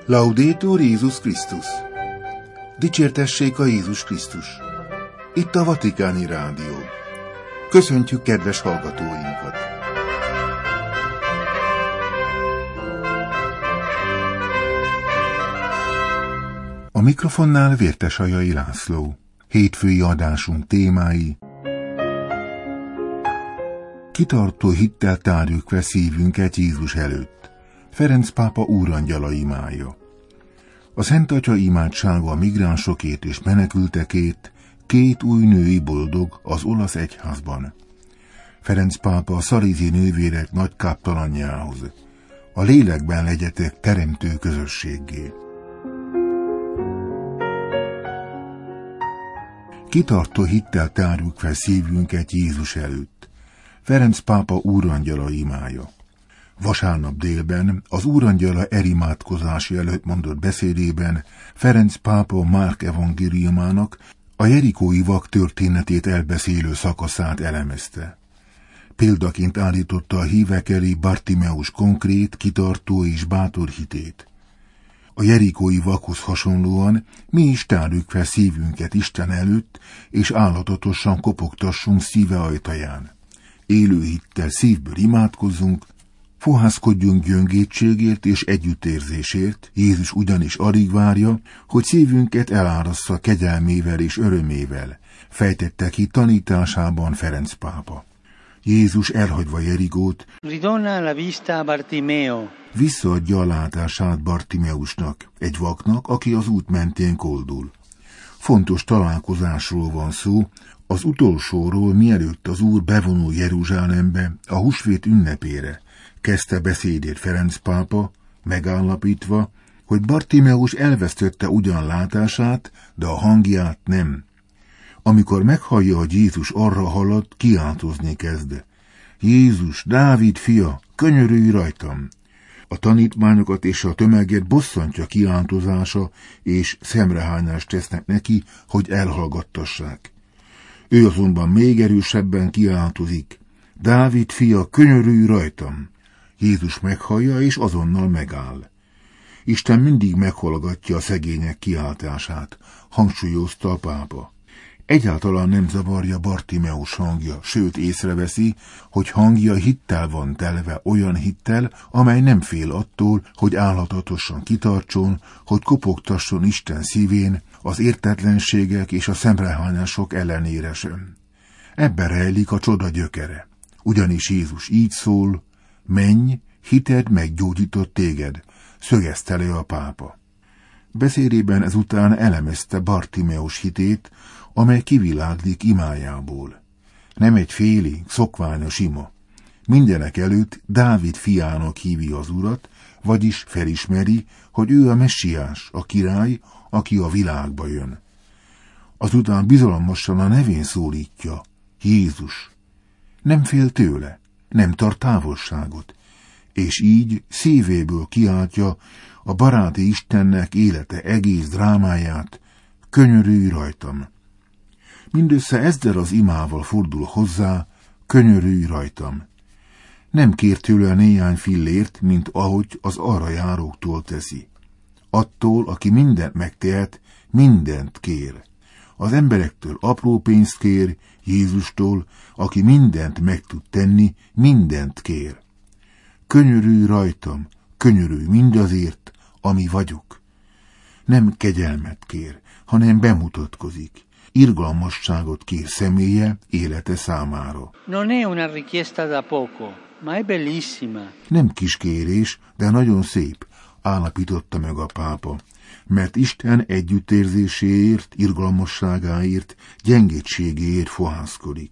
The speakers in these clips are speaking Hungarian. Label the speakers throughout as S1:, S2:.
S1: Laudetur Jézus Krisztus! Dicsértessék a Jézus Krisztus! Itt a Vatikáni Rádió. Köszöntjük kedves hallgatóinkat! A mikrofonnál Vértesajai László. Hétfői adásunk témái: kitartó hittel tárjuk fel szívünket Jézus előtt. Ferenc pápa úrangyala imája. A Szent Atya imádsága a migránsokét és menekültekét, két új női boldog az olasz egyházban. Ferenc pápa a szalízi nővérek nagy káptalanjához. A lélekben legyetek teremtő közösséggé. Kitartó hittel tárjuk fel szívünket Jézus előtt. Ferenc pápa úrangyala imája. Vasárnap délben az úrangyala erimádkozási előtt mondott beszédében Ferenc pápa Márk evangéliumának a jerikói vak történetét elbeszélő szakaszát elemezte. Példaként állította a hívek elé Bartimeus konkrét, kitartó és bátor hitét. A jerikói vakhoz hasonlóan mi is tárjuk fel szívünket Isten előtt, és állatatosan kopogtassunk szíve ajtaján. Élő hittel szívből imádkozzunk, fohászkodjunk gyöngétségért és együttérzésért, Jézus ugyanis alig várja, hogy szívünket elárassza kegyelmével és örömével, fejtette ki tanításában Ferenc pápa. Jézus elhagyva Jerikót, visszaadja a látását Bartimeusnak, egy vaknak, aki az út mentén koldul. Fontos találkozásról van szó, az utolsóról, mielőtt az Úr bevonul Jeruzsálembe a húsvét ünnepére. Kezdte beszédét Ferenc pápa, megállapítva, hogy Bartimeus elvesztette ugyan látását, de a hangját nem. Amikor meghallja, hogy Jézus arra halad, kiáltozni kezd. Jézus, Dávid fia, könyörülj rajtam! A tanítványokat és a tömeget bosszantja kiáltozása, és szemrehányást tesznek neki, hogy elhallgattassák. Ő azonban még erősebben kiáltozik. Dávid fia, könyörülj rajtam! Jézus meghallja, és azonnal megáll. Isten mindig meghallgatja a szegények kiáltását, hangsúlyozta a pápa. Egyáltalán nem zavarja Bartimeus hangja, sőt észreveszi, hogy hangja hittel van telve, olyan hittel, amely nem fél attól, hogy álhatatosan kitartson, hogy kopogtasson Isten szívén az értetlenségek és a szemrehányások ellenére sem. Ebben rejlik a csoda gyökere. Ugyanis Jézus így szól: menj, hited meggyógyított téged, szögezte le a pápa. Beszédében ezután elemezte Bartimeus hitét, amely kiviláglik imájából. Nem egy félénk, szokványos ima. Mindenek előtt Dávid fiának hívja az Urat, vagyis felismeri, hogy ő a messiás, a király, aki a világba jön. Azután bizalmasan a nevén szólítja: Jézus. Nem fél tőle, nem tart távolságot, és így szívéből kiáltja a baráti Istennek élete egész drámáját: könyörülj rajtam. Mindössze ezzel az imával fordul hozzá: könyörülj rajtam. Nem kér tőle néhány fillért, mint ahogy az arra járóktól teszi. Attól, aki mindent megtehet, mindent kér. Az emberektől apró pénzt kér, Jézustól, aki mindent meg tud tenni, mindent kér. Könyörülj rajtam, könyörülj mindazért, ami vagyok. Nem kegyelmet kér, hanem bemutatkozik. Irgalmasságot kér személye, élete számára.
S2: Non è una richiesta da poco, ma è bellissima.
S1: Nem kis kérés, de nagyon szép, állapította meg a pápa, mert Isten együttérzéséért, irgalmasságáért, gyengétségéért fohászkodik.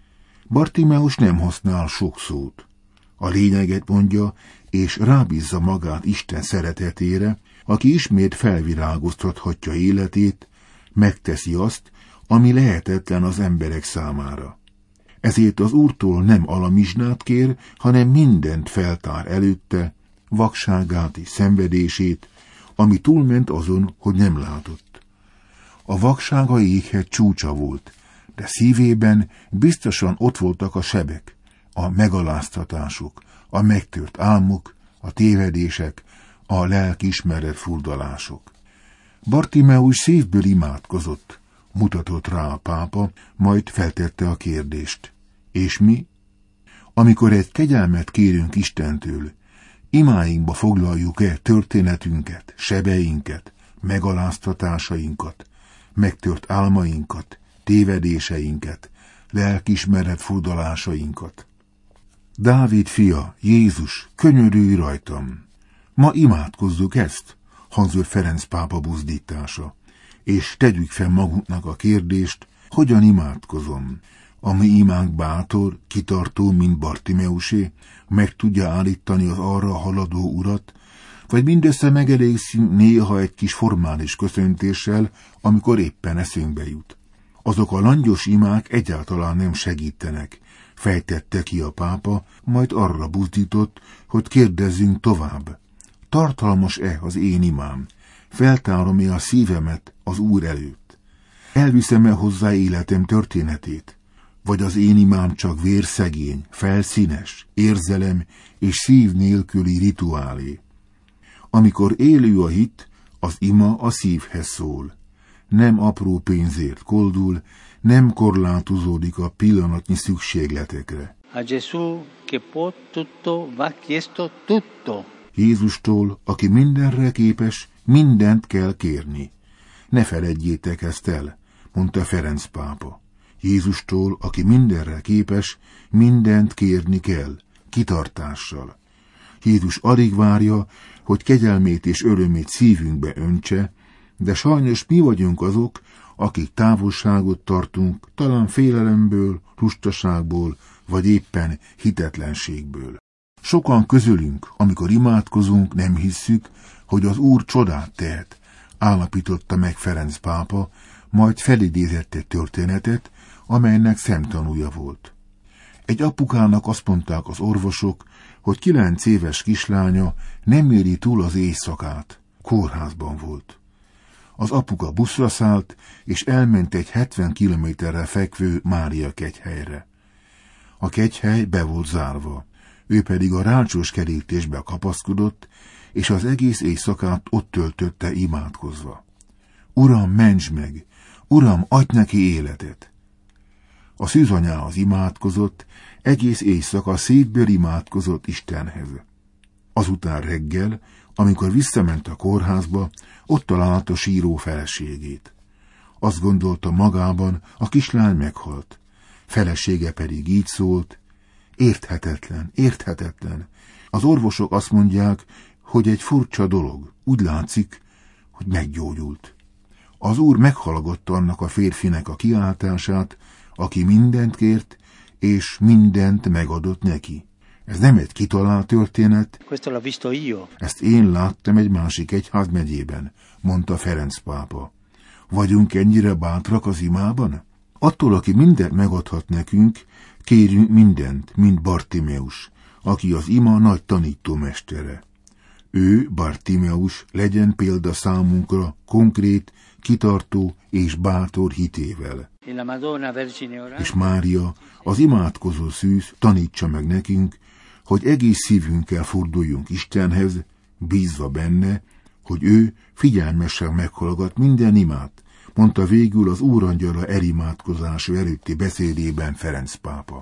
S1: Bartimeus nem használ sok szót. A lényeget mondja, és rábízza magát Isten szeretetére, aki ismét felvirágoztathatja életét, megteszi azt, ami lehetetlen az emberek számára. Ezért az Úrtól nem alamizsnát kér, hanem mindent feltár előtte, vakságát és szenvedését, ami túlment azon, hogy nem látott. A vakság a jéghegy csúcsa volt, de szívében biztosan ott voltak a sebek, a megaláztatások, a megtört álmok, a tévedések, a lelkiismeret furdalások. Bartimeus szívből imádkozott, mutatott rá a pápa, majd feltette a kérdést. És mi? Amikor egy kegyelmet kérünk Istentől, imáinkba foglaljuk-e történetünket, sebeinket, megaláztatásainkat, megtört álmainkat, tévedéseinket, lelkiismeret furdalásainkat? Dávid fia, Jézus, könyörülj rajtam! Ma imádkozzuk ezt, hangzott Ferenc pápa buzdítása, és tegyük fel magunknak a kérdést, hogyan imádkozom. A mi imánk bátor, kitartó, mint Bartimeusé, meg tudja állítani az arra haladó urat, vagy mindössze megelégszünk néha egy kis formális köszöntéssel, amikor éppen eszünkbe jut. Azok a langyos imák egyáltalán nem segítenek, fejtette ki a pápa, majd arra buzdított, hogy kérdezzünk tovább. Tartalmas-e az én imám? Feltárom-e a szívemet az Úr előtt? Elviszem-e hozzá életem történetét? Vagy az én imám csak vérszegény, felszínes, érzelem és szív nélküli rituálé? Amikor élő a hit, az ima a szívhez szól. Nem apró pénzért koldul, nem korlátozódik a pillanatnyi szükségletekre.
S2: A Gesù che può tutto va chiesto tutto.
S1: Jézustól, aki mindenre képes, mindent kell kérni. Ne feledjétek ezt el, mondta Ferenc pápa. Jézustól, aki mindenre képes, mindent kérni kell, kitartással. Jézus alig várja, hogy kegyelmét és örömét szívünkbe öntse, de sajnos mi vagyunk azok, akik távolságot tartunk, talán félelemből, lustaságból, vagy éppen hitetlenségből. Sokan közülünk, amikor imádkozunk, nem hisszük, hogy az Úr csodát tehet, állapította meg Ferenc pápa, majd felidézett egy történetet, amelynek szemtanúja volt. Egy apukának azt mondták az orvosok, hogy 9 éves kislánya nem éri túl az éjszakát, kórházban volt. Az apuka buszra szállt, és elment egy 70 kilométerre fekvő Mária kegyhelyre. A kegyhely be volt zárva, ő pedig a rácsos kerítésbe kapaszkodott, és az egész éjszakát ott töltötte imádkozva. Uram, ments meg! Uram, adj neki életet! A szűzanyához imádkozott, egész éjszaka szívből imádkozott Istenhez. Azután reggel, amikor visszament a kórházba, ott találta síró feleségét. Azt gondolta magában, a kislány meghalt. Felesége pedig így szólt: érthetetlen, érthetetlen. Az orvosok azt mondják, hogy egy furcsa dolog. Úgy látszik, hogy meggyógyult. Az Úr meghallgatta annak a férfinek a kiáltását, aki mindent kért, és mindent megadott neki. Ez nem egy kitalált történet. Ezt én láttam egy másik egyházmegyében, mondta Ferenc pápa. Vagyunk ennyire bátrak az imában? Attól, aki mindent megadhat nekünk, kérjünk mindent, mint Bartimeus, aki az ima nagy tanítómestere. Ő, Bartimeus, legyen példa számunkra konkrét, kitartó és bátor hitével. És Mária, az imádkozó szűz, tanítsa meg nekünk, hogy egész szívünkkel forduljunk Istenhez, bízva benne, hogy ő figyelmesen meghallgat minden imát, mondta végül az Úrangyala elimádkozása előtti beszédében Ferenc pápa.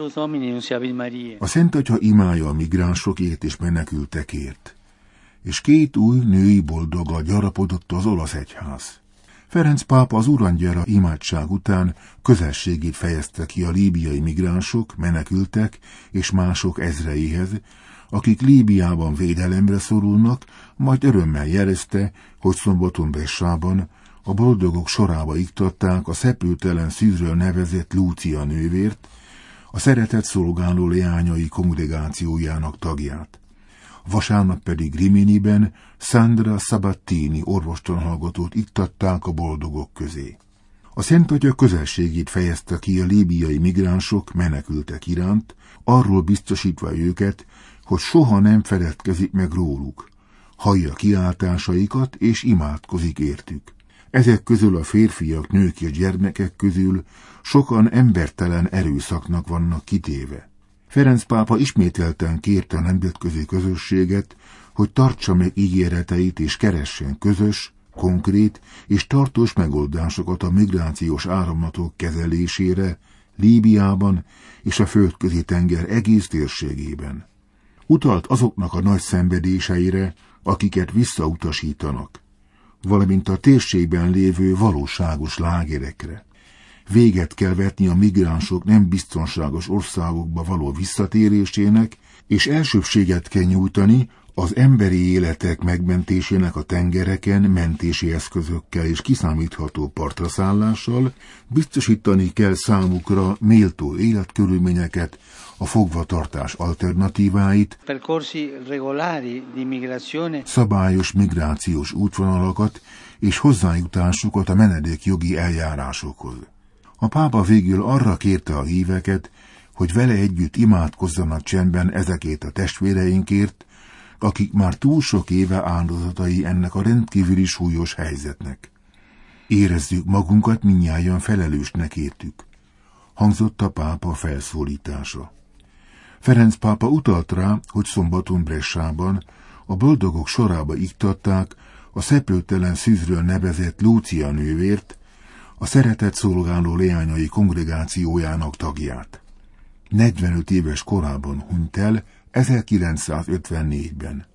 S1: A Szent Atya imája a migránsokért és menekültekért, és 2 új női boldoggal gyarapodott az olasz egyház. Ferenc pápa az Úrangyala imádság után közösségét fejezte ki a líbiai migránsok, menekültek és mások ezreihez, akik Líbiában védelemre szorulnak, majd örömmel jelezte, hogy szombaton Bessában a boldogok sorába iktatták a szeplőtelen szűzről nevezett Lúcia nővért, a szeretett szolgáló leányai kongregációjának tagját. Vasárnap pedig Riminiben Sandra Sabattini orvostanhallgatót iktatták a boldogok közé. A Szent Atya közelségét fejezte ki a líbiai migránsok, menekültek iránt, arról biztosítva őket, hogy soha nem feledkezik meg róluk, hallja kiáltásaikat és imádkozik értük. Ezek közül a férfiak, nők és gyermekek közül sokan embertelen erőszaknak vannak kitéve. Ferenc pápa ismételten kérte a nemzetközi közösséget, hogy tartsa meg ígéreteit és keressen közös, konkrét és tartós megoldásokat a migrációs áramlatok kezelésére Líbiában és a Földközi-tenger egész térségében. Utalt azoknak a nagy szenvedéseire, akiket visszautasítanak, valamint a térségben lévő valóságos lágerekre. Véget kell vetni a migránsok nem biztonságos országokba való visszatérésének, és elsőbséget kell nyújtani az emberi életek megmentésének a tengereken mentési eszközökkel és kiszámítható partraszállással, biztosítani kell számukra méltó életkörülményeket, a fogvatartás alternatíváit, szabályos migrációs útvonalakat és hozzájutásukat a menedékjogi eljárásokhoz. A pápa végül arra kérte a híveket, hogy vele együtt imádkozzanak csendben ezekért a testvéreinkért, akik már túl sok éve áldozatai ennek a rendkívüli súlyos helyzetnek. Érezzük magunkat mindnyájan felelősnek értük, hangzott a pápa felszólítása. Ferenc pápa utalt rá, hogy szombaton Bressában a boldogok sorába iktatták a szeplőtelen szűzről nevezett Lúcia nővért, a szeretett szolgáló leányai kongregációjának tagját. 45 éves korában hunyt el, 1954-ben.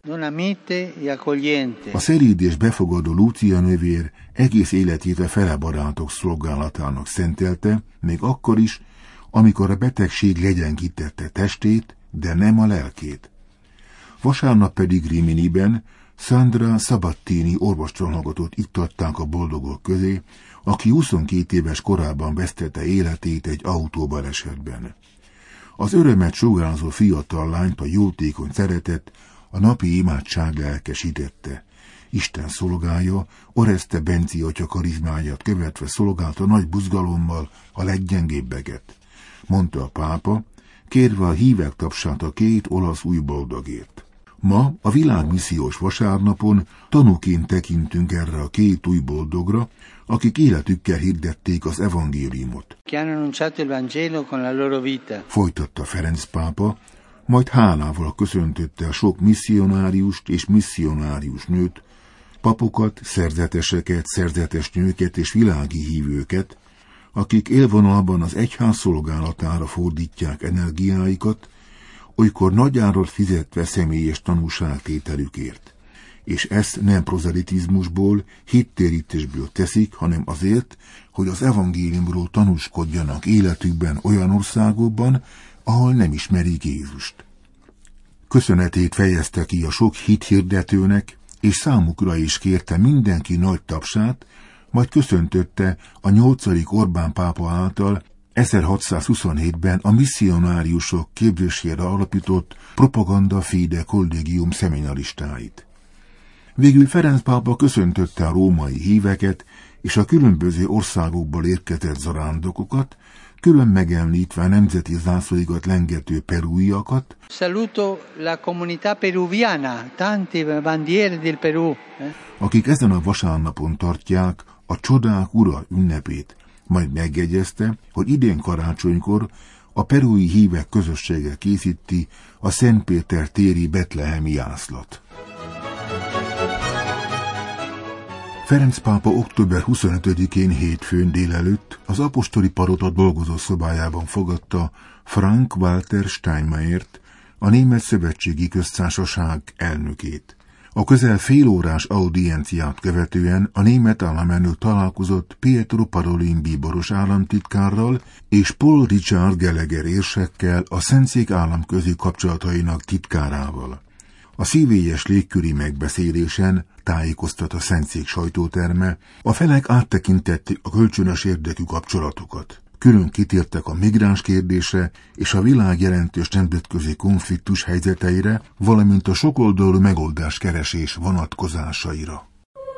S1: A szelíd és befogadó Lúcia nővér egész életét a fele barátok szolgálatának szentelte, még akkor is, amikor a betegség legyengítette testét, de nem a lelkét. Vasárnap pedig Riminiben Sandra Sabattini orvostranhagatot iktatták a boldogok közé, aki 22 éves korában vesztette életét egy autóbalesetben. Az örömet sugárzó fiatal lányt a jótékony szeretet, a napi imádság lelkesítette. Isten szolgája, Oreste Benci atya karizmáját követve szolgálta nagy buzgalommal a leggyengébbeket, mondta a pápa, kérve a hívek tapsát a két olasz új boldogért. Ma, a világmissziós vasárnapon tanúként tekintünk erre a két új boldogra, akik életükkel hirdették az evangéliumot. Folytatta Ferenc pápa, majd hálával köszöntötte a sok misszionáriust és misszionárius nőt, papokat, szerzeteseket, szerzetes nőket és világi hívőket, akik élvonalban az egyház szolgálatára fordítják energiáikat, olykor nagy árat fizetve személyes tanúságtételükért. És ezt nem prozelitizmusból, hittérítésből teszik, hanem azért, hogy az evangéliumról tanúskodjanak életükben olyan országokban, ahol nem ismerik Jézust. Köszönetét fejezte ki a sok hithirdetőnek, és számukra is kérte mindenki nagy tapsát, majd köszöntötte a 8. Orbán pápa által 1627-ben a misszionáriusok képzésére alapított Propaganda Fide Collegium szeminaristáit. Végül Ferenc pápa köszöntötte a római híveket és a különböző országokból érkezett zarándokokat, külön megemlítve a nemzeti zászlóikat lengető perúiakat.
S2: Saluto la comunità peruviana, tante bandiere del Perú.
S1: Akik ezen a vasárnapon tartják a Csodák Ura ünnepét, majd megjegyezte, hogy idén karácsonykor a perui hívek közössége készíti a Szentpéter téri betlehemi jászlat. Ferenc pápa október 25-én hétfőn délelőtt az apostoli palota dolgozó szobájában fogadta Frank-Walter Steinmeiert, a Német Szövetségi Köztársaság elnökét. A közel félórás audienciát követően a német államelnök találkozott Pietro Parolin bíboros államtitkárral és Paul Richard Gallagher érsekkel, a Szentszék államközi kapcsolatainak titkárával. A szívélyes légköri megbeszélésen, tájékoztat a Szentszék sajtóterme, a felek áttekintették a kölcsönös érdekű kapcsolatokat. Külön kitértek a migráns kérdésre és a világ jelentős nemzetközi konfliktus helyzeteire, valamint a sokoldalú megoldás keresés vonatkozásaira.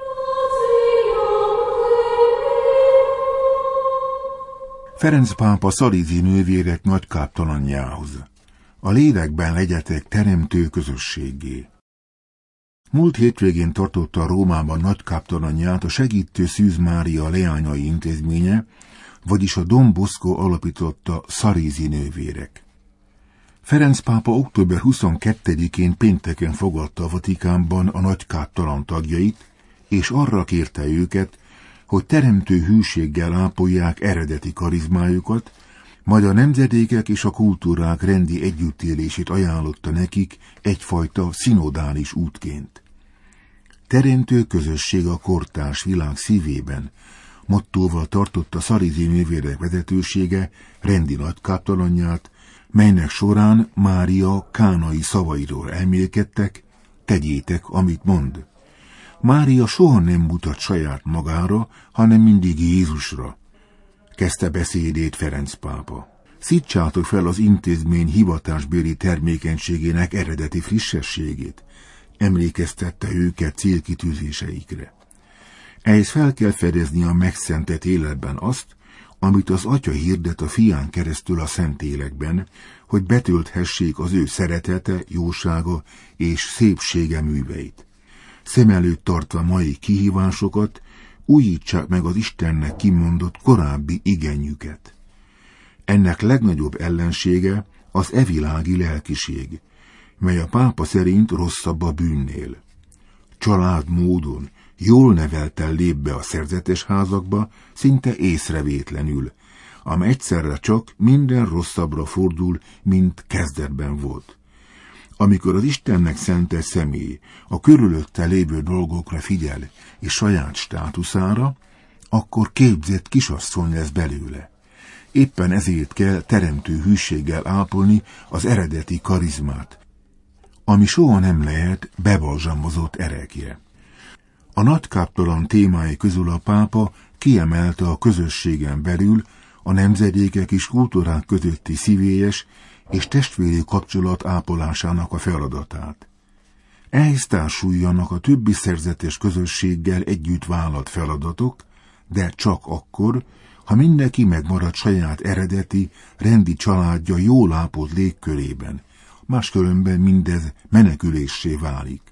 S1: Ferenc pápa Szalízi nővérek nagykáptalanjához. A lélekben legyetek teremtő közösségé. Múlt hétvégén tartotta Rómában nagykáptalanját a Segítő Szűz Mária leányai intézménye, vagyis a Don Bosco alapította Szalízi nővérek. Ferenc pápa október 22-én pénteken fogadta a Vatikánban a nagykáptalan tagjait, és arra kérte őket, hogy teremtő hűséggel ápolják eredeti karizmájukat, majd a nemzedékek és a kultúrák rendi együttélését ajánlotta nekik egyfajta szinodális útként. Teremtő közösség a kortárs világ szívében, mottóval tartotta Szarizi nővérek vezetősége rendi nagykáptalanját, melynek során Mária kánai szavairól elmélkedtek: tegyétek, amit mond. Mária soha nem mutat saját magára, hanem mindig Jézusra, kezdte beszédét Ferenc pápa. Szítsátok fel az intézmény hivatásbéli termékenységének eredeti frissességét, emlékeztette őket célkitűzéseikre. Ehhez fel kell fedezni a megszentett életben azt, amit az Atya hirdet a Fián keresztül a Szentlélekben, hogy betölthessék az ő szeretete, jósága és szépsége műveit. Szem előtt tartva mai kihívásokat, újítsák meg az Istennek kimondott korábbi igenjüket. Ennek legnagyobb ellensége az evilági lelkiség, mely a pápa szerint rosszabb a bűnnél. Családmódon, jól nevelten lép be a szerzetes házakba, szinte észrevétlenül, ám egyszerre csak minden rosszabbra fordul, mint kezdetben volt. Amikor az Istennek szentelt személy a körülötte lévő dolgokra figyel és saját státuszára, akkor képzett kisasszony lesz belőle. Éppen ezért kell teremtő hűséggel ápolni az eredeti karizmát, ami soha nem lehet bebalzsamozott erekje. A nagykáptalan témái közül a pápa kiemelte a közösségen belül a nemzedékek és kultúrák közötti szívélyes és testvéri kapcsolat ápolásának a feladatát. Ehhez társuljanak a többi szerzetes közösséggel együtt vállalt feladatok, de csak akkor, ha mindenki megmarad saját eredeti, rendi családja jól ápolt légkörében, máskülönben mindez meneküléssé válik.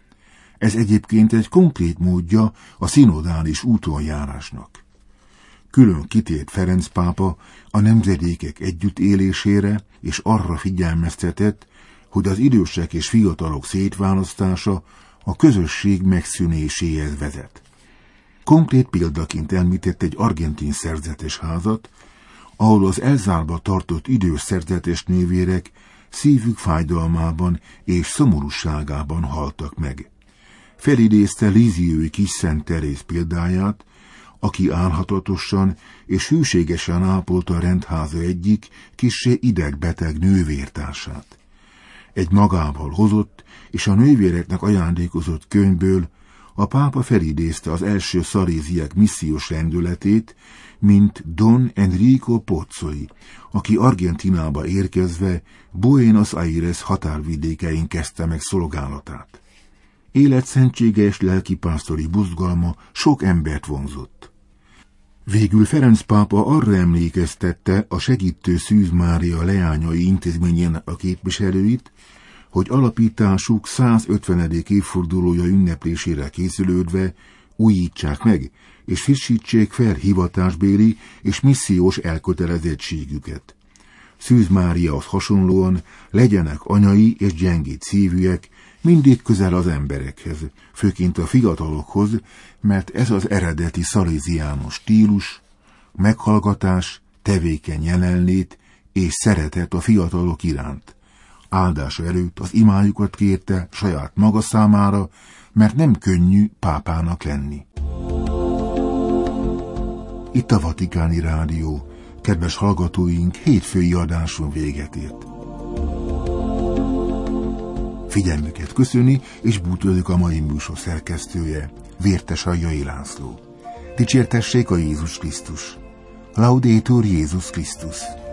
S1: Ez egyébként egy konkrét módja a szinodális útonjárásnak. Külön kitért Ferenc pápa a nemzedékek együttélésére, és arra figyelmeztetett, hogy az idősek és fiatalok szétválasztása a közösség megszűnéséhez vezet. Konkrét példaként említett egy argentin szerzetes házat, ahol az elzárva tartott idős szerzetes nővérek szívük fájdalmában és szomorúságában haltak meg. Felidézte Líziói kis Szent Teréz példáját, aki álhatatosan és hűségesen ápolta a rendháza egyik kissé idegbeteg nővértársát. Egy magával hozott és a nővéreknek ajándékozott könyvből a pápa felidézte az első szaléziek missziós rendületét, mint Don Enrico Pozzoi, aki Argentinába érkezve Buenos Aires határvidékein kezdte meg szolgálatát. Életszentsége és lelkipásztori buzgalma sok embert vonzott. Végül Ferenc pápa arra emlékeztette a segítő Szűz Mária leányai intézményének a képviselőit, hogy alapításuk 150. évfordulója ünneplésére készülődve újítsák meg és frissítsék fel hivatásbéli és missziós elkötelezettségüket. Szűz Máriahoz hasonlóan legyenek anyai és gyengéd szívűek, mindig közel az emberekhez, főként a fiatalokhoz, mert ez az eredeti szaléziánus stílus, meghallgatás, tevékeny jelenlét és szeretet a fiatalok iránt. Áldása előtt az imájukat kérte saját maga számára, mert nem könnyű pápának lenni. Itt a Vatikáni Rádió. Kedves hallgatóink, hétfői adáson véget ért. Figyelmüket köszöni és búcsúzik a mai műsor szerkesztője, Vértes Aljai László. Dicsértessék a Jézus Krisztus! Laudetur Jézus Krisztus!